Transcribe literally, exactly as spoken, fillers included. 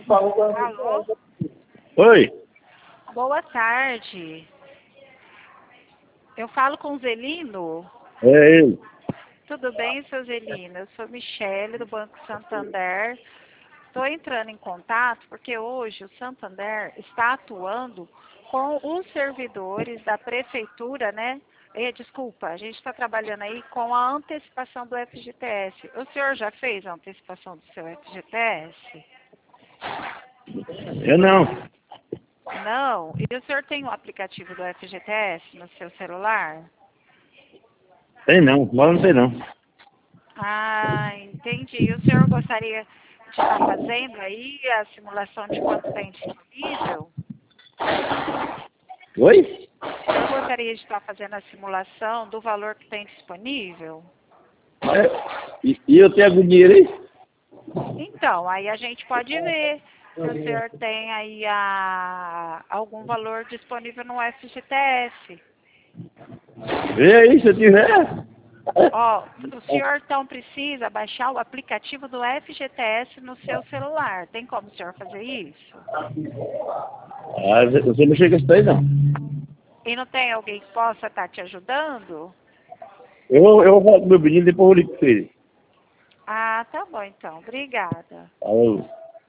Alô? Oi, Boa tarde. Eu falo com o Zelino? é eu. Tudo bem, seu Zelino? Eu sou Michele, do Banco Santander. Estou entrando em contato porque hoje o Santander está atuando com os servidores da prefeitura, né? Eh, desculpa, a gente está trabalhando aí com a antecipação do F G T S. O senhor já fez a antecipação do seu F G T S? Eu não. Não? E o senhor tem o aplicativo do F G T S no seu celular? Tem não, mas não sei não. Ah, entendi. E o senhor gostaria de estar fazendo aí a simulação de quanto tem disponível? Oi? O senhor gostaria de estar fazendo a simulação do valor que tem disponível? É, e, e eu tenho algum dinheiro aí? Então, aí a gente pode ver se o senhor tem aí a, algum valor disponível no F G T S. Vê aí, se eu tiver. Ó, o senhor então precisa baixar o aplicativo do F G T S no seu celular. Tem como o senhor fazer isso? Ah, você não chega a isso aí não. E não tem alguém que possa estar te ajudando? Eu vou, eu vou falar com o meu menino, depois eu ligo pra ele. Ah, tá bom então. Obrigada. Falou.